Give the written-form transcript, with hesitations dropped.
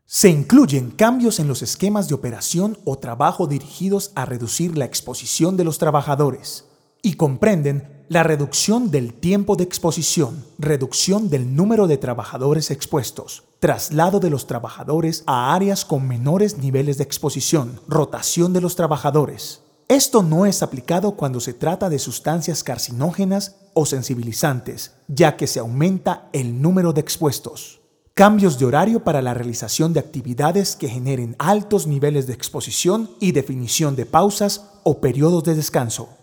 Se incluyen cambios en los esquemas de operación o trabajo dirigidos a reducir la exposición de los trabajadores y comprenden la reducción del tiempo de exposición, reducción del número de trabajadores expuestos, traslado de los trabajadores a áreas con menores niveles de exposición, rotación de los trabajadores. Esto no es aplicado cuando se trata de sustancias carcinógenas o sensibilizantes, ya que se aumenta el número de expuestos. Cambios de horario para la realización de actividades que generen altos niveles de exposición y definición de pausas o periodos de descanso.